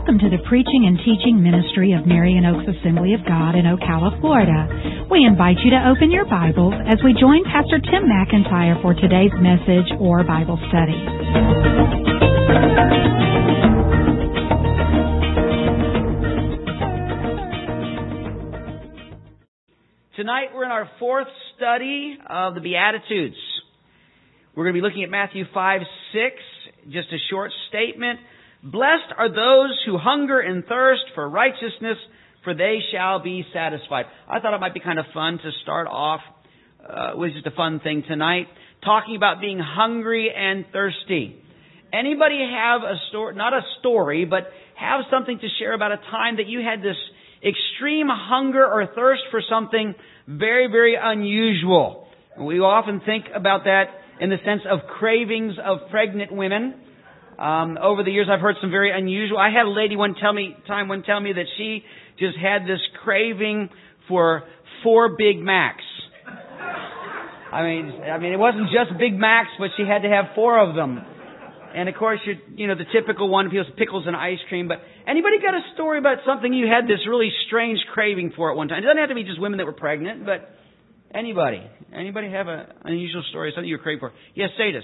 Welcome to the preaching and teaching ministry of Marion Oaks Assembly of God in Ocala, Florida. We invite you to open your Bibles as we join Pastor Tim McIntyre for today's message or Bible study. Tonight we're in our fourth study of the Beatitudes. We're going to be looking at Matthew 5:6, just a short statement. Blessed are those who hunger and thirst for righteousness, for they shall be satisfied. I thought it might be kind of fun to start off with just a fun thing tonight, talking about being hungry and thirsty. Anybody have a story, not a story, but have something to share about a time that you had this extreme hunger or thirst for something very, very unusual? We often think about that in the sense of cravings of pregnant women. Over the years, I've heard some very unusual. I had a lady one tell me that she just had this craving for 4 Big Macs. I mean, it wasn't just Big Macs, but she had to have 4 of them. And of course, you know, the typical one, pickles and ice cream. But anybody got a story about something you had this really strange craving for at one time? It doesn't have to be just women that were pregnant, but anybody have an unusual story, something you were craving for? Yes, Sadis.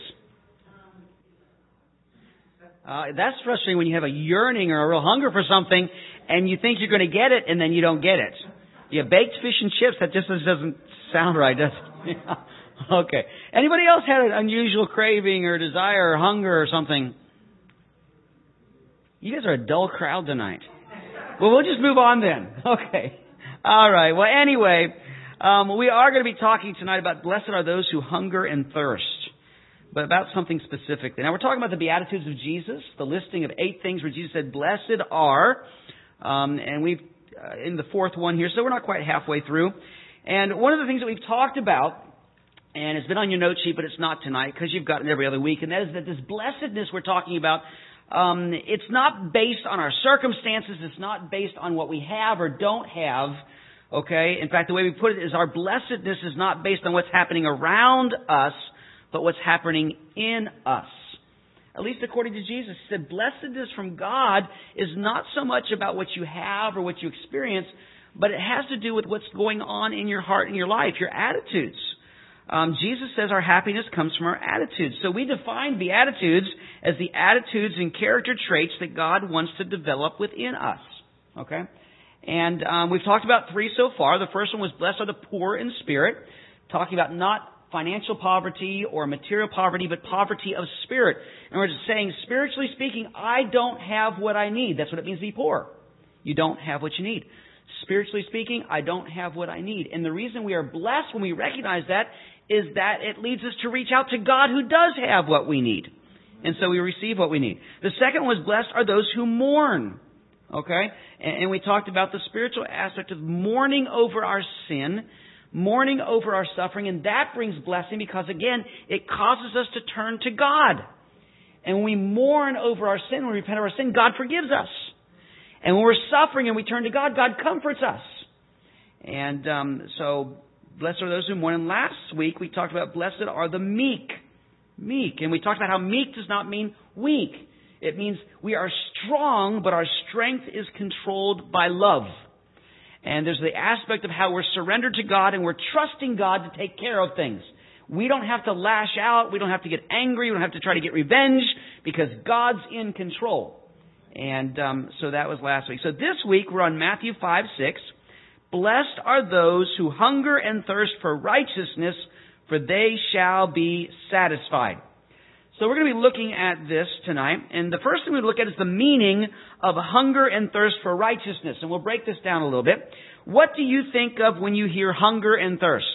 That's frustrating when you have a yearning or a real hunger for something and you think you're going to get it and then you don't get it. Yeah, baked fish and chips, that just doesn't sound right, does it? Yeah. Okay. Anybody else had an unusual craving or desire or hunger or something? You guys are a dull crowd tonight. Well, we'll just move on then. Okay. All right. Well, anyway, we are going to be talking tonight about blessed are those who hunger and thirst, but about something specifically. Now, we're talking about the Beatitudes of Jesus, the listing of 8 things where Jesus said, blessed are, and we've in the 4th one here, so we're not quite halfway through. And one of the things that we've talked about, and it's been on your note sheet, but it's not tonight because you've gotten it every other week, and that is that this blessedness we're talking about, it's not based on our circumstances, it's not based on what we have or don't have, okay? In fact, the way we put it is our blessedness is not based on what's happening around us, but what's happening in us. At least according to Jesus, he said, blessedness from God is not so much about what you have or what you experience, but it has to do with what's going on in your heart and your life, your attitudes. Jesus says our happiness comes from our attitudes. So we define Beatitudes as the attitudes and character traits that God wants to develop within us. Okay? And we've talked about 3 so far. The first one was blessed are the poor in spirit, talking about not financial poverty or material poverty, but poverty of spirit. And we're just saying, spiritually speaking, I don't have what I need. That's what it means to be poor. You don't have what you need. Spiritually speaking, I don't have what I need. And the reason we are blessed when we recognize that is that it leads us to reach out to God who does have what we need. And so we receive what we need. The second was blessed are those who mourn. Okay? And we talked about the spiritual aspect of mourning over our sin, mourning over our suffering, and that brings blessing because, again, it causes us to turn to God. And when we mourn over our sin, when we repent of our sin, God forgives us. And when we're suffering and we turn to God, God comforts us. And so, blessed are those who mourn. And last week, we talked about blessed are the meek. Meek. And we talked about how meek does not mean weak. It means we are strong, but our strength is controlled by love. And there's the aspect of how we're surrendered to God and we're trusting God to take care of things. We don't have to lash out. We don't have to get angry. We don't have to try to get revenge because God's in control. And so that was last week. So this week we're on Matthew 5:6. Blessed are those who hunger and thirst for righteousness, for they shall be satisfied. So we're going to be looking at this tonight. And the first thing we look at is the meaning of hunger and thirst for righteousness. And we'll break this down a little bit. What do you think of when you hear hunger and thirst?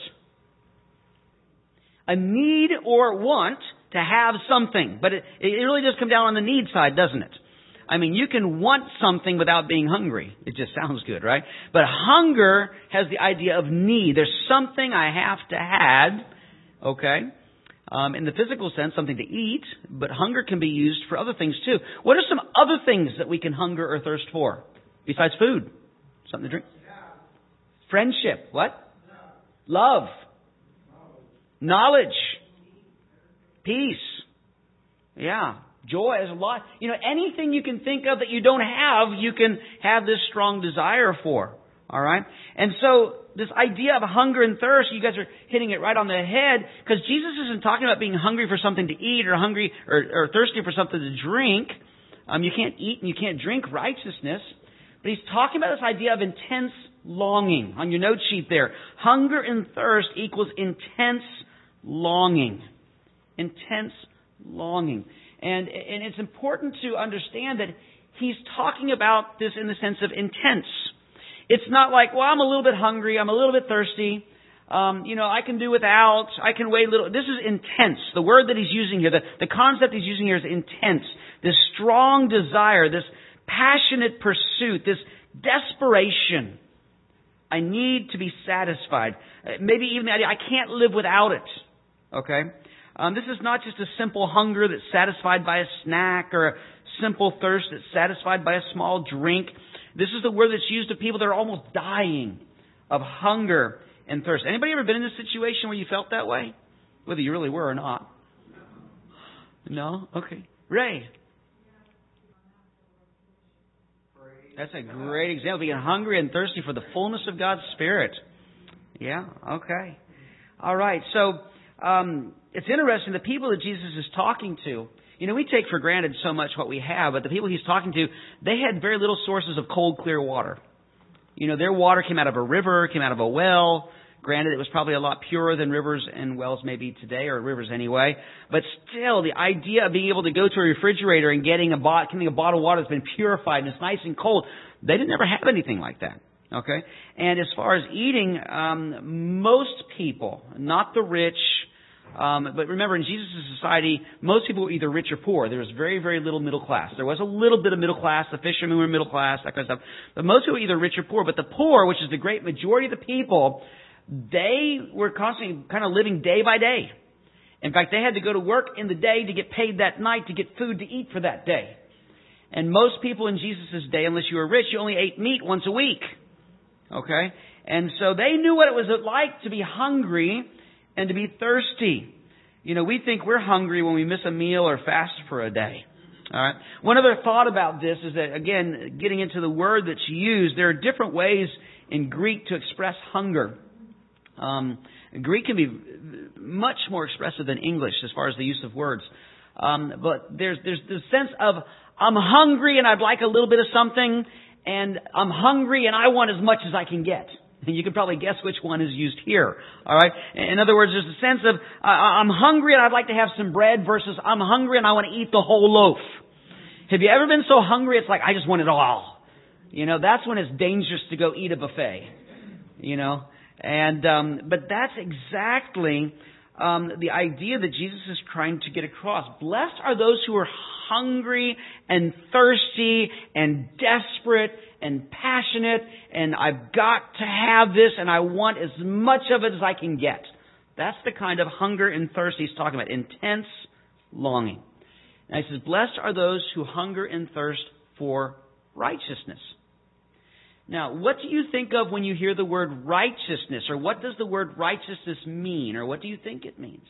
A need or want to have something. But it really does come down on the need side, doesn't it? I mean, you can want something without being hungry. It just sounds good, right? But hunger has the idea of need. There's something I have to have, okay? In the physical sense, something to eat, but hunger can be used for other things too. What are some other things that we can hunger or thirst for besides food? Something to drink? Friendship. What? Love. Knowledge. Peace. Yeah. Joy is a lot. Anything you can think of that you don't have, you can have this strong desire for. All right? And so this idea of hunger and thirst, you guys are hitting it right on the head, because Jesus isn't talking about being hungry for something to eat or hungry or thirsty for something to drink. You can't eat and you can't drink righteousness. But he's talking about this idea of intense longing. On your note sheet there, hunger and thirst equals intense longing. Intense longing. And it's important to understand that he's talking about this in the sense of intense. It's not like, well, I'm a little bit hungry, I'm a little bit thirsty, I can do without, I can wait a little. This is intense. The word that he's using here, the concept he's using here is intense. This strong desire, this passionate pursuit, this desperation. I need to be satisfied. Maybe even the idea, I can't live without it. Okay? This is not just a simple hunger that's satisfied by a snack or a simple thirst that's satisfied by a small drink. This is the word that's used of people that are almost dying of hunger and thirst. Anybody ever been in a situation where you felt that way? Whether you really were or not. No? Okay. Ray. That's a great example. Being hungry and thirsty for the fullness of God's Spirit. Yeah, okay. All right, so it's interesting, the people that Jesus is talking to, we take for granted so much what we have, but the people he's talking to, they had very little sources of cold, clear water. Their water came out of a river, came out of a well. Granted, it was probably a lot purer than rivers and wells maybe today, or rivers anyway. But still, the idea of being able to go to a refrigerator and getting a bottle of water that's been purified and it's nice and cold, they didn't ever have anything like that. Okay? And as far as eating, most people, not the rich, but remember, in Jesus' society, most people were either rich or poor. There was very, very little middle class. There was a little bit of middle class. The fishermen were middle class, that kind of stuff. But most people were either rich or poor. But the poor, which is the great majority of the people, they were constantly kind of living day by day. In fact, they had to go to work in the day to get paid that night to get food to eat for that day. And most people in Jesus' day, unless you were rich, you only ate meat once a week. Okay? And so they knew what it was like to be hungry and to be thirsty. We think we're hungry when we miss a meal or fast for a day. All right. One other thought about this is that, again, getting into the word that's used, there are different ways in Greek to express hunger. Greek can be much more expressive than English as far as the use of words. But there's the sense of, I'm hungry and I'd like a little bit of something, and I'm hungry and I want as much as I can get. And you can probably guess which one is used here. All right. In other words, there's a sense of, I'm hungry and I'd like to have some bread versus I'm hungry and I want to eat the whole loaf. Have you ever been so hungry it's like, I just want it all? That's when it's dangerous to go eat a buffet. And, but that's exactly, the idea that Jesus is trying to get across. Blessed are those who are hungry and thirsty and desperate and passionate, and I've got to have this and I want as much of it as I can get. That's the kind of hunger and thirst he's talking about. Intense longing. And he says, blessed are those who hunger and thirst for righteousness. Now, what do you think of when you hear the word righteousness? Or what does the word righteousness mean? Or what do you think it means?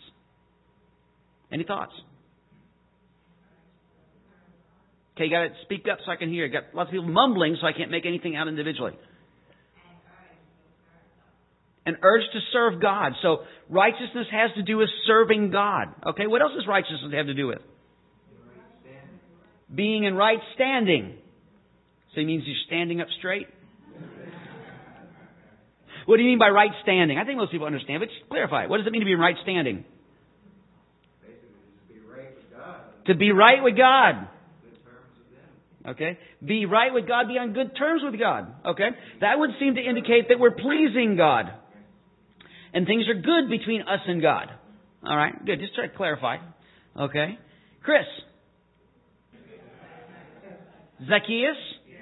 Any thoughts? Okay, you got to speak up so I can hear. You got lots of people mumbling so I can't make anything out individually. An urge to serve God. So righteousness has to do with serving God. Okay, what else does righteousness have to do with? Being in right standing. So it means you're standing up straight? What do you mean by right standing? I think most people understand, but just clarify. What does it mean to be in right standing? Basically, to be right with God. To be right with God. Okay? Be right with God, be on good terms with God. Okay? That would seem to indicate that we're pleasing God. And things are good between us and God. All right? Good. Just try to clarify. Okay? Chris. Zacchaeus.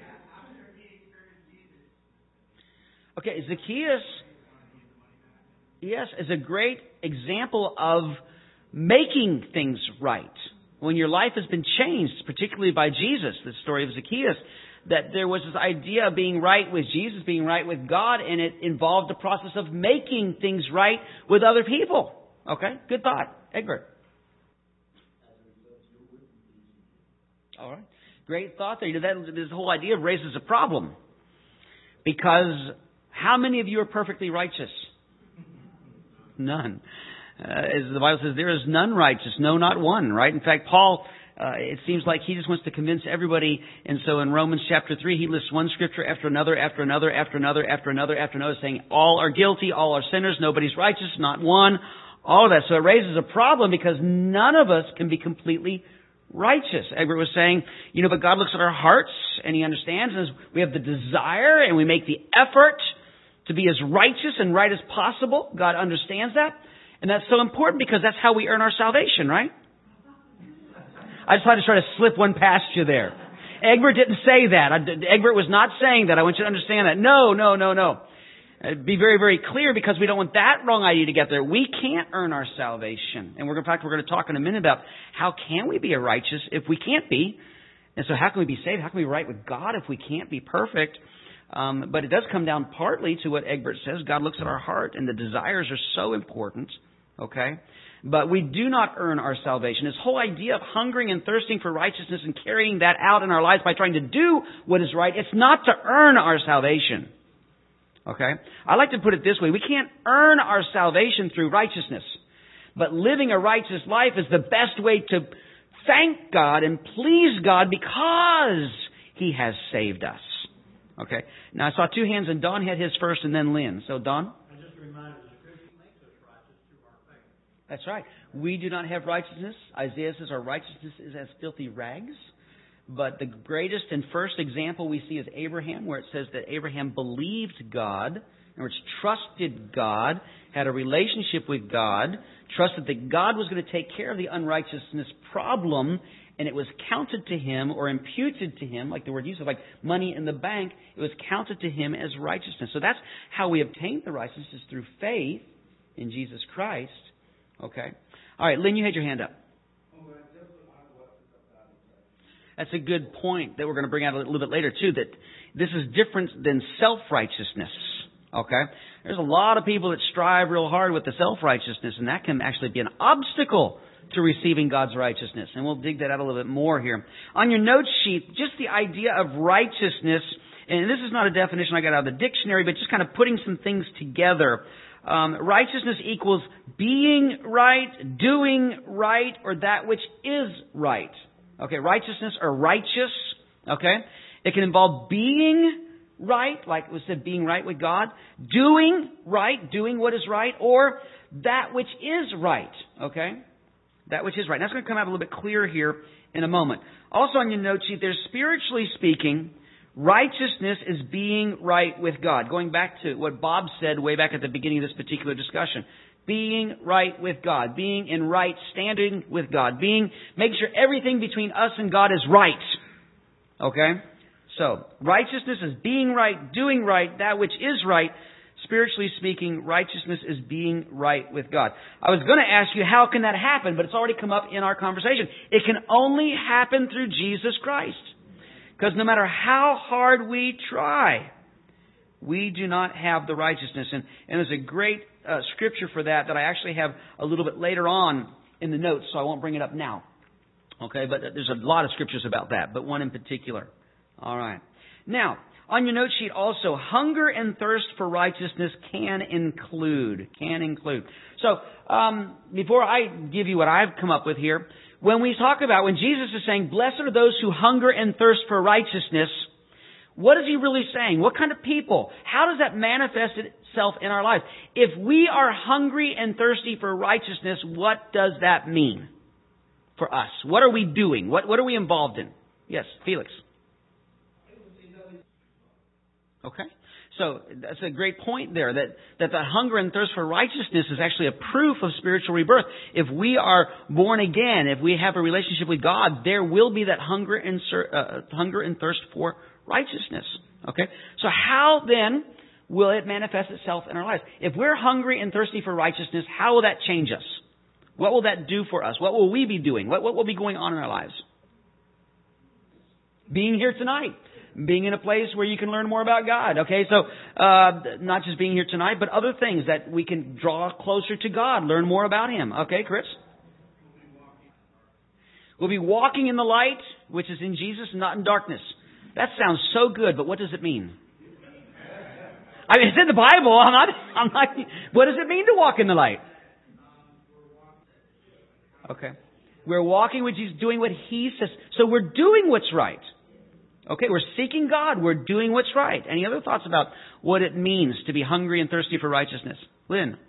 Okay, Zacchaeus, yes, is a great example of making things right. When your life has been changed, particularly by Jesus, the story of Zacchaeus, that there was this idea of being right with Jesus, being right with God, and it involved the process of making things right with other people. Okay, good thought. Egbert. All right. Great thought there. This whole idea raises a problem. Because how many of you are perfectly righteous? None. As the Bible says, there is none righteous, no, not one, right? In fact, Paul, it seems like he just wants to convince everybody. And so in Romans chapter 3, he lists one scripture after another, after another, after another, after another, after another, saying all are guilty, all are sinners, nobody's righteous, not one, all of that. So it raises a problem because none of us can be completely righteous. Egbert was saying, but God looks at our hearts and He understands, and we have the desire and we make the effort to be as righteous and right as possible. God understands that. And that's so important because that's how we earn our salvation, right? I just wanted to try to slip one past you there. Egbert didn't say that. Egbert was not saying that. I want you to understand that. No. Be very, very clear because we don't want that wrong idea to get there. We can't earn our salvation. And we're going to talk in a minute about how can we be righteous if we can't be. And so how can we be saved? How can we be right with God if we can't be perfect? But it does come down partly to what Egbert says. God looks at our heart, and the desires are so important. Okay? But we do not earn our salvation. This whole idea of hungering and thirsting for righteousness and carrying that out in our lives by trying to do what is right, it's not to earn our salvation. Okay? I like to put it this way. We can't earn our salvation through righteousness. But living a righteous life is the best way to thank God and please God because He has saved us. Okay? Now I saw two hands, and Don had his first and then Lynn. So Don? I just reminded the Scripture makes us righteous through our faith. That's right. We do not have righteousness. Isaiah says our righteousness is as filthy rags. But the greatest and first example we see is Abraham, where it says that Abraham believed God, in other words, trusted God, had a relationship with God, trusted that God was going to take care of the unrighteousness problem, and it was counted to him or imputed to him, like the word used, like money in the bank, it was counted to him as righteousness. So that's how we obtain the righteousness, through faith in Jesus Christ. Okay? All right, Lynn, you had your hand up. That's a good point that we're going to bring out a little bit later, too, that this is different than self-righteousness. Okay? There's a lot of people that strive real hard with the self-righteousness, and that can actually be an obstacle to receiving God's righteousness. And we'll dig that out a little bit more here. On your note sheet, just the idea of righteousness, and this is not a definition I got out of the dictionary, but just kind of putting some things together. Righteousness equals being right, doing right, or that which is right. Okay, righteousness or righteous, okay? It can involve being right, like it was said, being right with God, doing right, doing what is right, or that which is right, okay? That which is right. That's going to come out a little bit clearer here in a moment. Also on your note sheet, there's spiritually speaking, righteousness is being right with God. Going back to what Bob said way back at the beginning of this particular discussion. Being right with God. Being in right standing with God. Making sure everything between us and God is right. Okay? So, righteousness is being right, doing right, that which is right. Spiritually speaking, righteousness is being right with God. I was going to ask you, how can that happen? But it's already come up in our conversation. It can only happen through Jesus Christ. Because no matter how hard we try, we do not have the righteousness. And there's a great scripture for that I actually have a little bit later on in the notes, so I won't bring it up now. Okay, but there's a lot of scriptures about that, but one in particular. All right. Now, on your note sheet also, hunger and thirst for righteousness can include. So, before I give you what I've come up with here, when Jesus is saying, blessed are those who hunger and thirst for righteousness, what is He really saying? What kind of people? How does that manifest itself in our lives? If we are hungry and thirsty for righteousness, what does that mean for us? What are we doing? What are we involved in? Yes, Felix. Okay. So that's a great point there, that the hunger and thirst for righteousness is actually a proof of spiritual rebirth. If we are born again, if we have a relationship with God, there will be that hunger and thirst for righteousness. Okay? So how then will it manifest itself in our lives? If we're hungry and thirsty for righteousness, how will that change us? What will that do for us? What will we be doing? What will be going on in our lives? Being here tonight. Being in a place where you can learn more about God. Okay, so not just being here tonight, but other things that we can draw closer to God, learn more about Him. Okay, Chris? We'll be walking in the light. which is in Jesus and not in darkness. That sounds so good, but what does it mean? I mean, it's in the Bible. I'm not, what does it mean to walk in the light? Okay. We're walking with Jesus, doing what He says. So we're doing what's right. Okay, we're seeking God. We're doing what's right. Any other thoughts about what it means to be hungry and thirsty for righteousness? Lynn?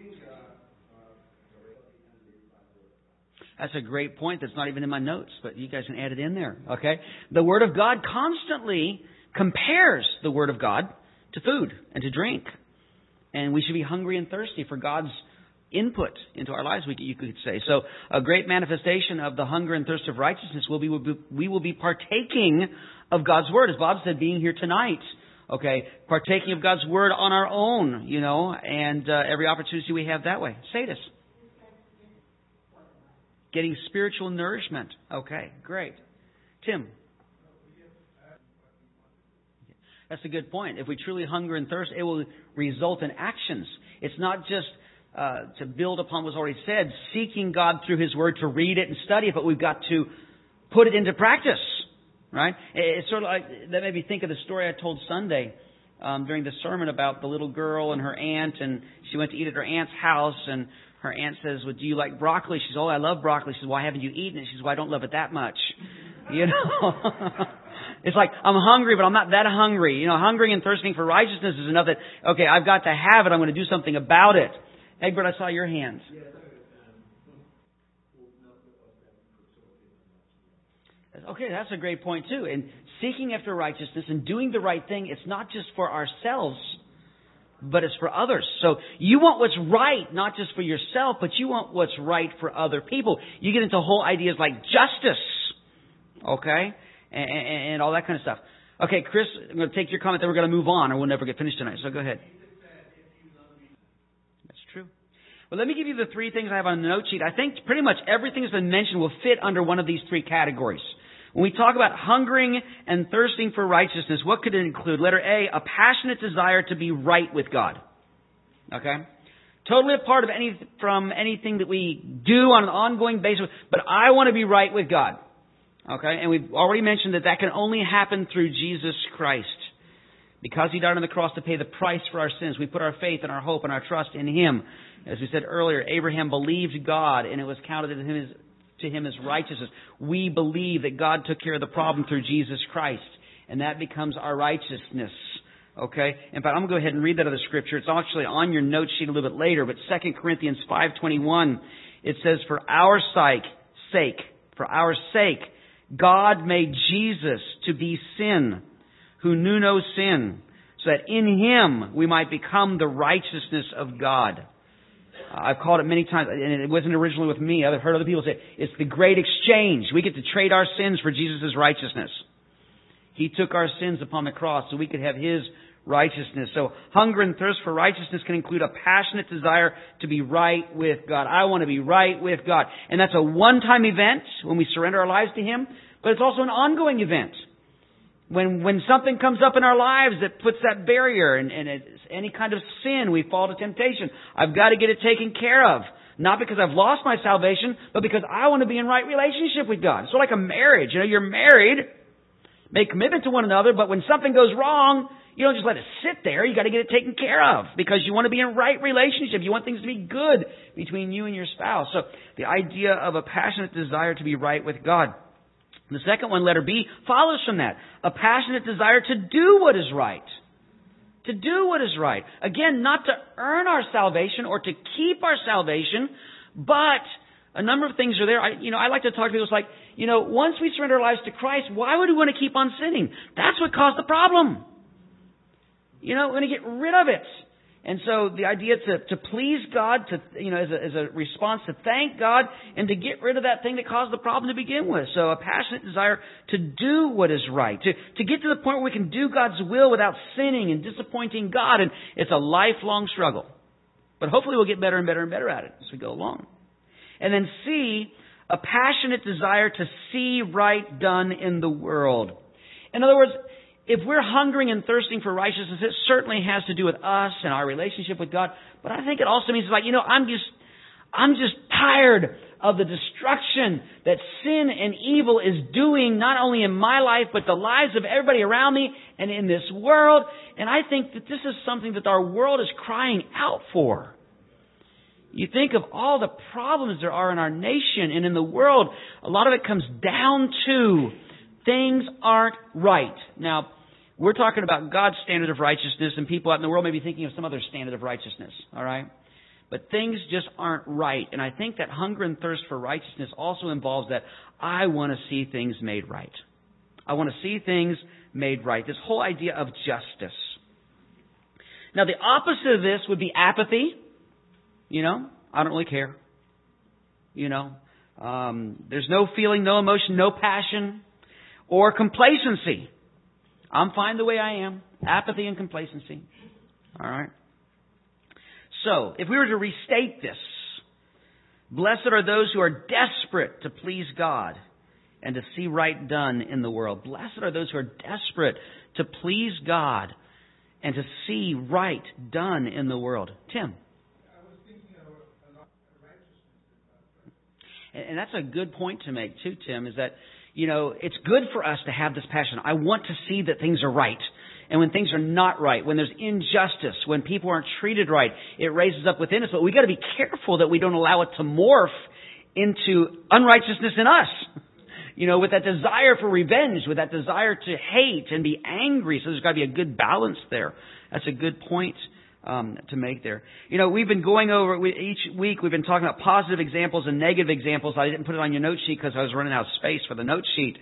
That's a great point that's not even in my notes, but you guys can add it in there. Okay? The Word of God constantly compares the Word of God to food and to drink. And we should be hungry and thirsty for God's input into our lives, you could say. So a great manifestation of the hunger and thirst of righteousness we will be partaking of God's Word. As Bob said, being here tonight, okay, partaking of God's Word on our own, and every opportunity we have that way. Say this. Getting spiritual nourishment. Okay, great. Tim? That's a good point. If we truly hunger and thirst, it will result in actions. It's not just to build upon what's already said, seeking God through His Word to read it and study it, but we've got to put it into practice, right? It's sort of like, that made me think of the story I told Sunday during the sermon about the little girl and her aunt, and she went to eat at her aunt's house, and her aunt says, well, do you like broccoli? She says, oh, I love broccoli. She says, why haven't you eaten it? She says, well, I don't love it that much. It's like, I'm hungry, but I'm not that hungry. Hungering and thirsting for righteousness is enough that, okay, I've got to have it. I'm going to do something about it. Egbert, I saw your hands. Okay, that's a great point too. And seeking after righteousness and doing the right thing, it's not just for ourselves, but it's for others. So you want what's right, not just for yourself, but you want what's right for other people. You get into whole ideas like justice, okay, and all that kind of stuff. Okay, Chris, I'm going to take your comment, then we're going to move on, or we'll never get finished tonight. So go ahead. True. Well, let me give you the three things I have on the note sheet. I think pretty much everything that's been mentioned will fit under one of these three categories. When we talk about hungering and thirsting for righteousness, what could it include? Letter A, a passionate desire to be right with God. Okay? Totally apart from anything that we do on an ongoing basis, but I want to be right with God. Okay? And we've already mentioned that can only happen through Jesus Christ. Because He died on the cross to pay the price for our sins, we put our faith and our hope and our trust in Him. As we said earlier, Abraham believed God, and it was counted to him as righteousness. We believe that God took care of the problem through Jesus Christ, and that becomes our righteousness. Okay? In fact, I'm going to go ahead and read that out of the Scripture. It's actually on your note sheet a little bit later, but 2 Corinthians 5:21, it says, For our sake, God made Jesus to be sin, who knew no sin, so that in Him we might become the righteousness of God. I've called it many times, and it wasn't originally with me. I've heard other people say, it's the great exchange. We get to trade our sins for Jesus' righteousness. He took our sins upon the cross so we could have His righteousness. So hunger and thirst for righteousness can include a passionate desire to be right with God. I want to be right with God. And that's a one-time event when we surrender our lives to Him, but it's also an ongoing event. When something comes up in our lives that puts that barrier, and it's any kind of sin, we fall to temptation. I've got to get it taken care of. Not because I've lost my salvation, but because I want to be in right relationship with God. It's sort of like a marriage. You're married, make commitment to one another, but when something goes wrong, you don't just let it sit there. You got to get it taken care of because you want to be in right relationship. You want things to be good between you and your spouse. So the idea of a passionate desire to be right with God. The second one, letter B, follows from that. A passionate desire to do what is right. To do what is right. Again, not to earn our salvation or to keep our salvation, but a number of things are there. I like to talk to people. It's like, once we surrender our lives to Christ, why would we want to keep on sinning? That's what caused the problem. We're going to get rid of it. And so the idea to please God, as a response to thank God, and to get rid of that thing that caused the problem to begin with. So a passionate desire to do what is right, to get to the point where we can do God's will without sinning and disappointing God. And it's a lifelong struggle. But hopefully we'll get better and better and better at it as we go along. And then C, a passionate desire to see right done in the world. In other words, if we're hungering and thirsting for righteousness, it certainly has to do with us and our relationship with God. But I think it also means I'm just tired of the destruction that sin and evil is doing, not only in my life, but the lives of everybody around me and in this world. And I think that this is something that our world is crying out for. You think of all the problems there are in our nation and in the world. A lot of it comes down to things aren't right. Now, we're talking about God's standard of righteousness, and people out in the world may be thinking of some other standard of righteousness. All right? But things just aren't right. And I think that hunger and thirst for righteousness also involves that I want to see things made right. I want to see things made right. This whole idea of justice. Now, the opposite of this would be apathy. You know, I don't really care. You know, there's no feeling, no emotion, no passion, or complacency. I'm fine the way I am. Apathy and complacency. All right. So, if we were to restate this, blessed are those who are desperate to please God and to see right done in the world. Blessed are those who are desperate to please God and to see right done in the world. Tim. And that's a good point to make too, Tim, is that, you know, it's good for us to have this passion. I want to see that things are right. And when things are not right, when there's injustice, when people aren't treated right, it raises up within us. But we've got to be careful that we don't allow it to morph into unrighteousness in us. You know, with that desire for revenge, with that desire to hate and be angry. So there's got to be a good balance there. That's a good point to make there. You know, we've been going over, each week we've been talking about positive examples and negative examples. I didn't put it on your note sheet because I was running out of space for the note sheet.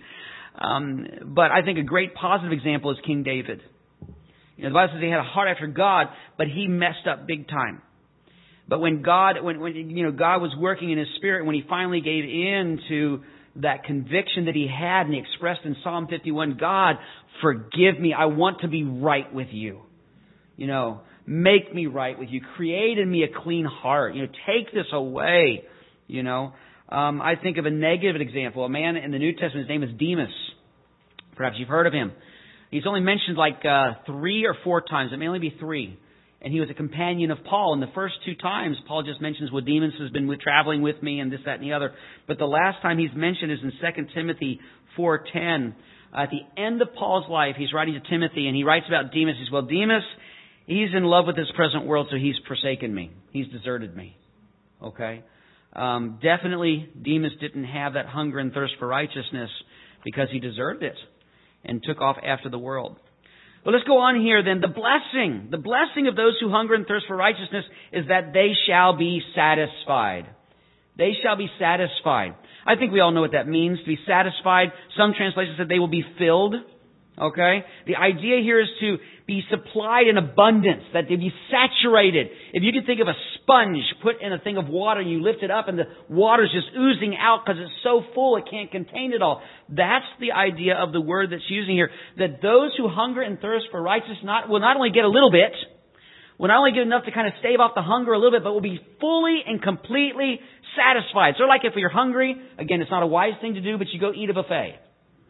But I think a great positive example is King David. You know, the Bible says he had a heart after God, but he messed up big time. But when God was working in his spirit, when he finally gave in to that conviction that he had, and he expressed in Psalm 51, God, forgive me. I want to be right with you. You know, make me right with you. Create in me a clean heart. You know, take this away. You know, I think of a negative example. A man in the New Testament, his name is Demas. Perhaps you've heard of him. He's only mentioned like 3 or 4 times. It may only be 3. And he was a companion of Paul. And the first 2 times, Paul just mentions, well, Demas has been traveling with me and this, that, and the other. But the last time he's mentioned is in 2 Timothy 4:10. At the end of Paul's life, he's writing to Timothy, and he writes about Demas. He says, well, Demas, he's in love with this present world, so he's forsaken me. He's deserted me. Okay? Definitely, Demas didn't have that hunger and thirst for righteousness because he deserved it and took off after the world. But let's go on here then. The blessing of those who hunger and thirst for righteousness is that they shall be satisfied. They shall be satisfied. I think we all know what that means, to be satisfied. Some translations said they will be filled. Okay? The idea here is to be supplied in abundance, that they be saturated. If you could think of a sponge put in a thing of water, and you lift it up and the water's just oozing out because it's so full it can't contain it all. That's the idea of the word that's using here. That those who hunger and thirst for righteousness will not only get a little bit, will not only get enough to kind of stave off the hunger a little bit, but will be fully and completely satisfied. So like if you're hungry, again, it's not a wise thing to do, but you go eat a buffet.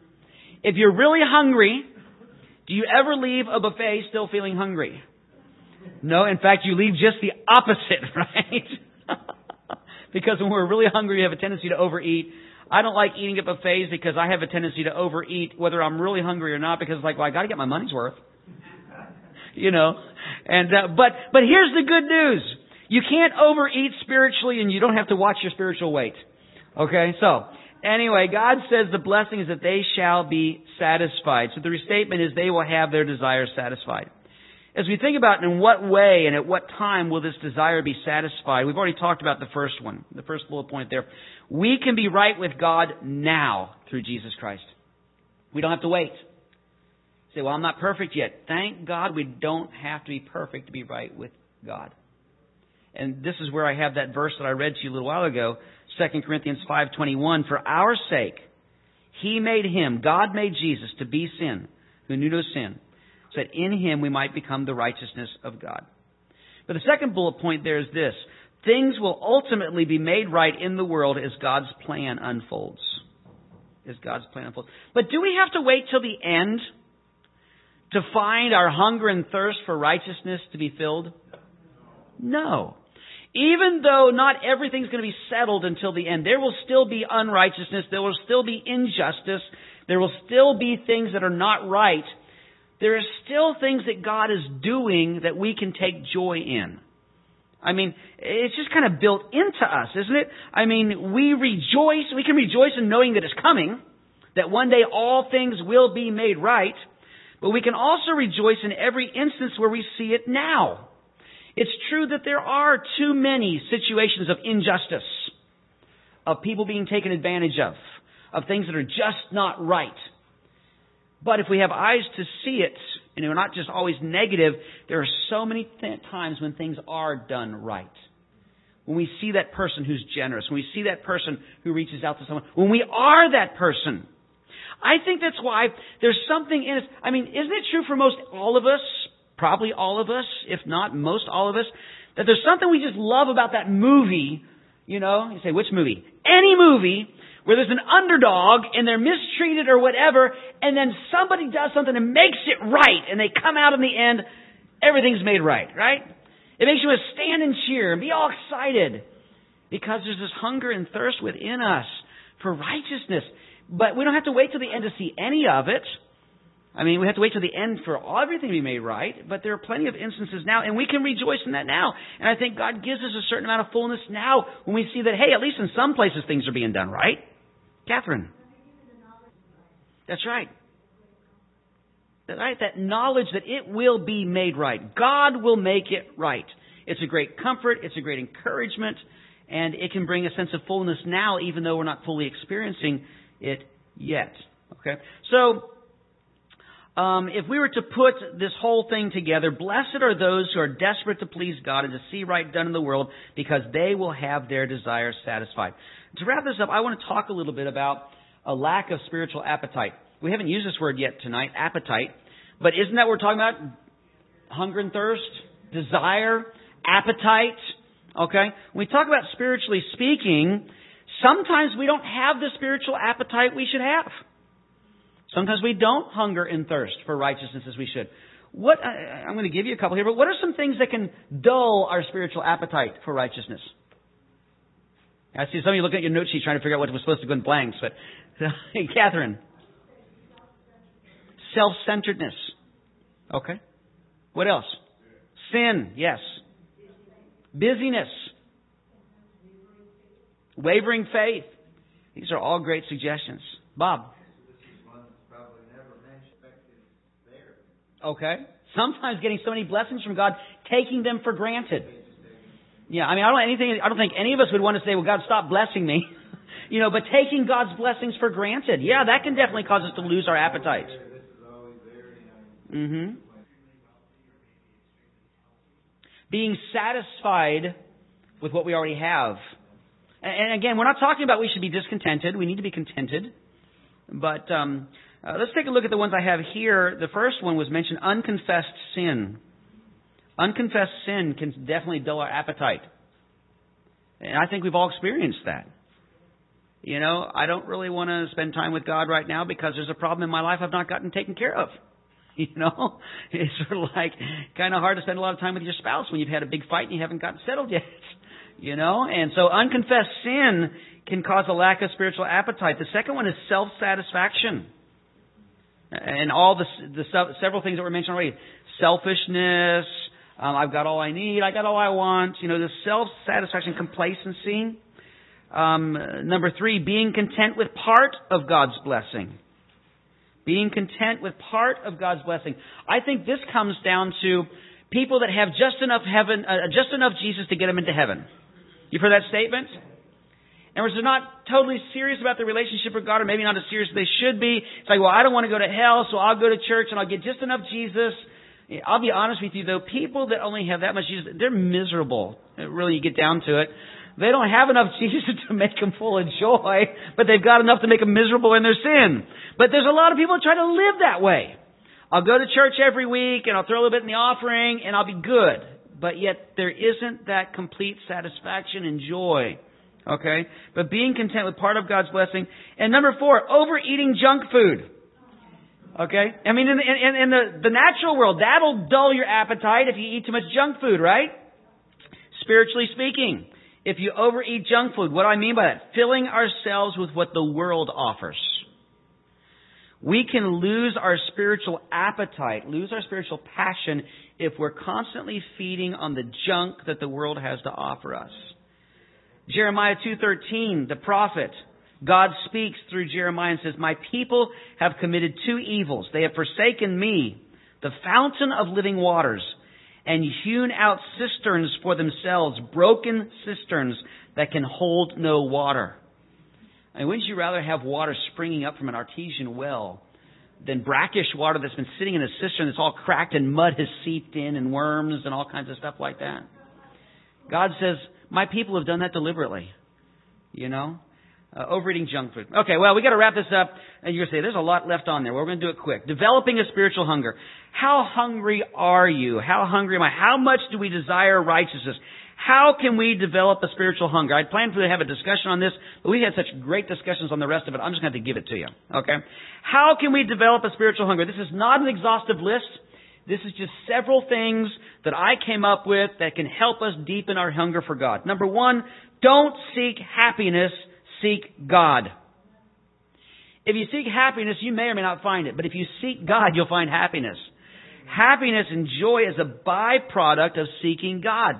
If you're really hungry, do you ever leave a buffet still feeling hungry? No, in fact, you leave just the opposite, right? Because when we're really hungry, we have a tendency to overeat. I don't like eating at buffets because I have a tendency to overeat, whether I'm really hungry or not, because it's like, well, I got to get my money's worth. You know, and but here's the good news: you can't overeat spiritually, and you don't have to watch your spiritual weight. Okay, so. Anyway, God says the blessing is that they shall be satisfied. So the restatement is they will have their desires satisfied. As we think about in what way and at what time will this desire be satisfied, we've already talked about the first one, the first bullet point there. We can be right with God now through Jesus Christ. We don't have to wait. You say, well, I'm not perfect yet. Thank God we don't have to be perfect to be right with God. And this is where I have that verse that I read to you a little while ago, 2 Corinthians 5:21. For our sake, He made Him, God made Jesus to be sin, who knew no sin, so that in Him we might become the righteousness of God. But the second bullet point there is this: things will ultimately be made right in the world as God's plan unfolds. As God's plan unfolds. But do we have to wait till the end to find our hunger and thirst for righteousness to be filled? No. Even though not everything's going to be settled until the end, there will still be unrighteousness, there will still be injustice, there will still be things that are not right. There are still things that God is doing that we can take joy in. I mean, it's just kind of built into us, isn't it? I mean, we can rejoice in knowing that it's coming, that one day all things will be made right, but we can also rejoice in every instance where we see it now. It's true that there are too many situations of injustice, of people being taken advantage of things that are just not right. But if we have eyes to see it, and we're not just always negative, there are so many times when things are done right. When we see that person who's generous, when we see that person who reaches out to someone, when we are that person. I think that's why there's something in us. I mean, isn't it true for most all of us, probably all of us, if not most all of us, that there's something we just love about that movie, you say, which movie? Any movie where there's an underdog and they're mistreated or whatever, and then somebody does something and makes it right, and they come out in the end, everything's made right? It makes you want to stand and cheer and be all excited because there's this hunger and thirst within us for righteousness. But we don't have to wait till the end to see any of it. I mean, we have to wait till the end for everything to be made right, but there are plenty of instances now, and we can rejoice in that now. And I think God gives us a certain amount of fullness now when we see that, hey, at least in some places things are being done right. Catherine. That's right. That knowledge that it will be made right. God will make it right. It's a great comfort. It's a great encouragement. And it can bring a sense of fullness now, even though we're not fully experiencing it yet. Okay? So, if we were to put this whole thing together, blessed are those who are desperate to please God and to see right done in the world, because they will have their desires satisfied. To wrap this up, I want to talk a little bit about a lack of spiritual appetite. We haven't used this word yet tonight, appetite. But isn't that what we're talking about? Hunger and thirst, desire, appetite. Okay? When we talk about spiritually speaking, sometimes we don't have the spiritual appetite we should have. Sometimes we don't hunger and thirst for righteousness as we should. I'm going to give you a couple here, but what are some things that can dull our spiritual appetite for righteousness? I see some of you looking at your note sheet trying to figure out what was supposed to go in blanks, but hey, Catherine. Self-centeredness. Okay. What else? Sin. Yes. Busyness. Wavering faith. These are all great suggestions. Bob. Okay. Sometimes getting so many blessings from God, taking them for granted. Yeah, I mean, I don't think any of us would want to say, well, God, stop blessing me. But taking God's blessings for granted. Yeah, that can definitely cause us to lose our appetite. Mm-hmm. Being satisfied with what we already have. And again, we're not talking about we should be discontented. We need to be contented. But let's take a look at the ones I have here. The first one was mentioned, unconfessed sin. Unconfessed sin can definitely dull our appetite. And I think we've all experienced that. I don't really want to spend time with God right now because there's a problem in my life I've not gotten taken care of. It's sort of like kind of hard to spend a lot of time with your spouse when you've had a big fight and you haven't gotten settled yet. And so unconfessed sin can cause a lack of spiritual appetite. The second one is self-satisfaction. And all the several things that were mentioned already. Selfishness. I've got all I need. I got all I want. The self-satisfaction, complacency. Number 3, being content with part of God's blessing. Being content with part of God's blessing. I think this comes down to people that have just enough Jesus to get them into heaven. You've heard that statement? And they're not totally serious about their relationship with God, or maybe not as serious as they should be. It's like, well, I don't want to go to hell, so I'll go to church and I'll get just enough Jesus. I'll be honest with you, though, people that only have that much Jesus, they're miserable. Really, you get down to it. They don't have enough Jesus to make them full of joy, but they've got enough to make them miserable in their sin. But there's a lot of people that try to live that way. I'll go to church every week, and I'll throw a little bit in the offering, and I'll be good. But yet, there isn't that complete satisfaction and joy. Okay? But being content with part of God's blessing. And number 4, overeating junk food. Okay? I mean, in the natural world, that'll dull your appetite if you eat too much junk food, right? Spiritually speaking, if you overeat junk food, what do I mean by that? Filling ourselves with what the world offers. We can lose our spiritual appetite, lose our spiritual passion if we're constantly feeding on the junk that the world has to offer us. Jeremiah 2:13, the prophet, God speaks through Jeremiah and says, "My people have committed two evils. They have forsaken me, the fountain of living waters, and hewn out cisterns for themselves, broken cisterns that can hold no water." And wouldn't you rather have water springing up from an artesian well than brackish water that's been sitting in a cistern that's all cracked and mud has seeped in and worms and all kinds of stuff like that? God says, my people have done that deliberately. Overeating junk food. Okay, well, we got to wrap this up. And you're going to say, there's a lot left on there. Well, we're going to do it quick. Developing a spiritual hunger. How hungry are you? How hungry am I? How much do we desire righteousness? How can we develop a spiritual hunger? I'd planned to have a discussion on this, but we had such great discussions on the rest of it. I'm just going to have to give it to you. Okay? How can we develop a spiritual hunger? This is not an exhaustive list. This is just several things that I came up with that can help us deepen our hunger for God. Number one, don't seek happiness, seek God. If you seek happiness, you may or may not find it. But if you seek God, you'll find happiness. Happiness and joy is a byproduct of seeking God.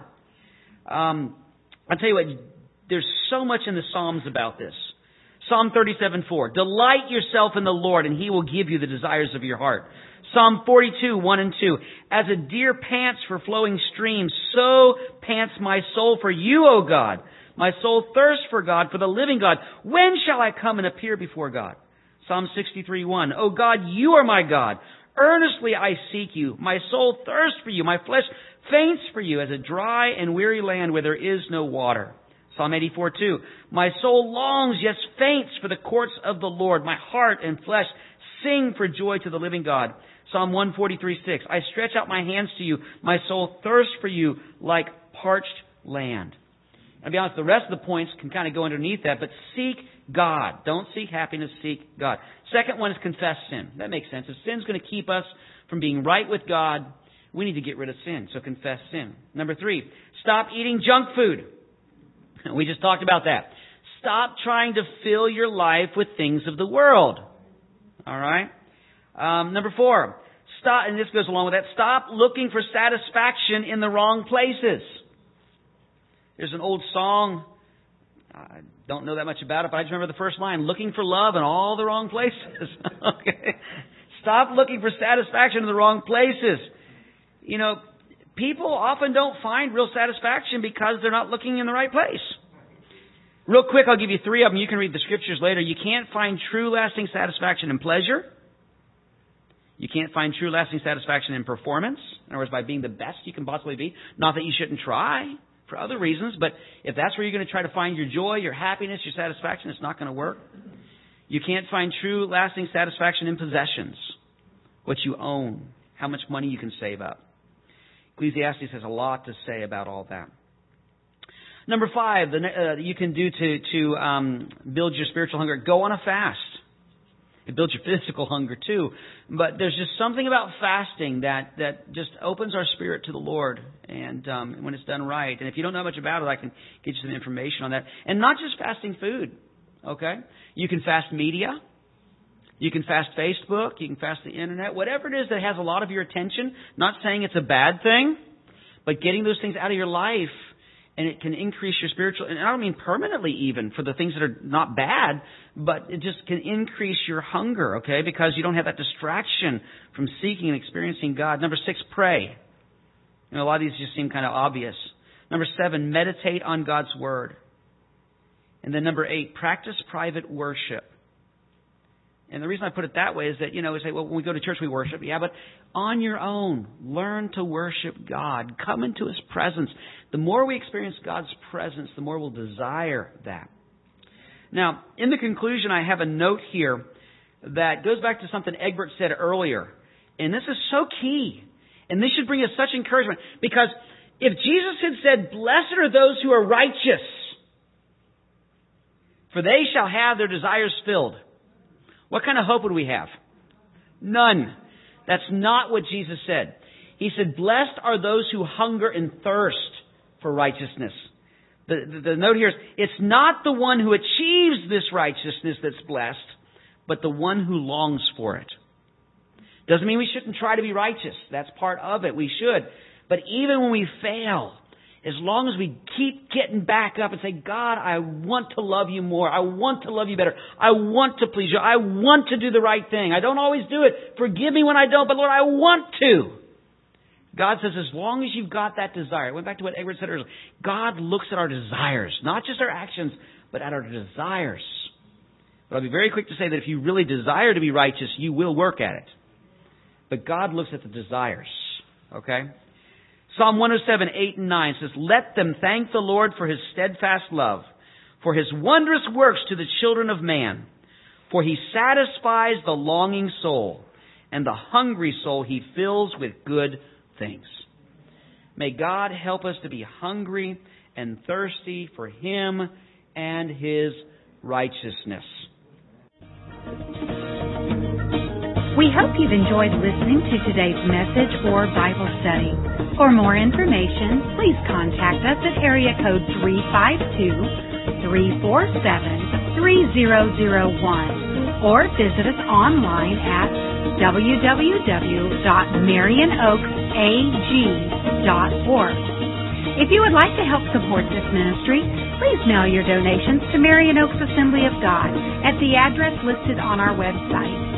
I'll tell you what, there's so much in the Psalms about this. Psalm 37:4. Delight yourself in the Lord, and He will give you the desires of your heart. Psalm 42:1 and 2. As a deer pants for flowing streams, so pants my soul for you, O God. My soul thirsts for God, for the living God. When shall I come and appear before God? Psalm 63:1. O God, you are my God. Earnestly I seek you. My soul thirsts for you. My flesh faints for you as a dry and weary land where there is no water. Psalm 84:2. My soul longs, yes, faints for the courts of the Lord. My heart and flesh sing for joy to the living God. Psalm 143:6. I stretch out my hands to you. My soul thirsts for you like parched land. I'll be honest, the rest of the points can kind of go underneath that, but seek God. Don't seek happiness, seek God. Second one is confess sin. That makes sense. If sin's going to keep us from being right with God, we need to get rid of sin, so confess sin. Number 3, stop eating junk food. We just talked about that. Stop trying to fill your life with things of the world. All right? Number 4, stop, and this goes along with that, stop looking for satisfaction in the wrong places. There's an old song, I don't know that much about it, but I just remember the first line, looking for love in all the wrong places. Okay? Stop looking for satisfaction in the wrong places. People often don't find real satisfaction because they're not looking in the right place. Real quick, I'll give you 3 of them. You can read the scriptures later. You can't find true lasting satisfaction in pleasure. You can't find true lasting satisfaction in performance. In other words, by being the best you can possibly be. Not that you shouldn't try for other reasons, but if that's where you're going to try to find your joy, your happiness, your satisfaction, it's not going to work. You can't find true lasting satisfaction in possessions. What you own. How much money you can save up. Ecclesiastes has a lot to say about all that. Number 5, you can do to build your spiritual hunger. Go on a fast. It builds your physical hunger too. But there's just something about fasting that just opens our spirit to the Lord. And when it's done right. And if you don't know much about it, I can get you some information on that. And not just fasting food. Okay? You can fast media. You can fast Facebook. You can fast the internet. Whatever it is that has a lot of your attention. Not saying it's a bad thing. But getting those things out of your life. And it can increase your spiritual, and I don't mean permanently even for the things that are not bad, but it just can increase your hunger, okay? Because you don't have that distraction from seeking and experiencing God. Number 6, pray. A lot of these just seem kind of obvious. Number 7, meditate on God's Word. And then number 8, practice private worship. And the reason I put it that way is that, we say, well, when we go to church, we worship. Yeah, but on your own, learn to worship God. Come into His presence. The more we experience God's presence, the more we'll desire that. Now, in the conclusion, I have a note here that goes back to something Egbert said earlier. And this is so key. And this should bring us such encouragement. Because if Jesus had said, blessed are those who are righteous, for they shall have their desires filled. What kind of hope would we have? None. That's not what Jesus said. He said, blessed are those who hunger and thirst for righteousness. The note here is, it's not the one who achieves this righteousness that's blessed, but the one who longs for it. Doesn't mean we shouldn't try to be righteous. That's part of it. We should. But even when we fail, as long as we keep getting back up and say, God, I want to love you more. I want to love you better. I want to please you. I want to do the right thing. I don't always do it. Forgive me when I don't, but Lord, I want to. God says, as long as you've got that desire. I went back to what Edward said earlier. God looks at our desires, not just our actions, but at our desires. But I'll be very quick to say that if you really desire to be righteous, you will work at it. But God looks at the desires. Okay? Psalm 107, 8 and 9 says, let them thank the Lord for His steadfast love, for His wondrous works to the children of man. For He satisfies the longing soul, and the hungry soul He fills with good things. May God help us to be hungry and thirsty for Him and His righteousness. We hope you've enjoyed listening to today's message or Bible study. For more information, please contact us at area code 352-347-3001 or visit us online at www.marionoaksag.org. If you would like to help support this ministry, please mail your donations to Marion Oaks Assembly of God at the address listed on our website.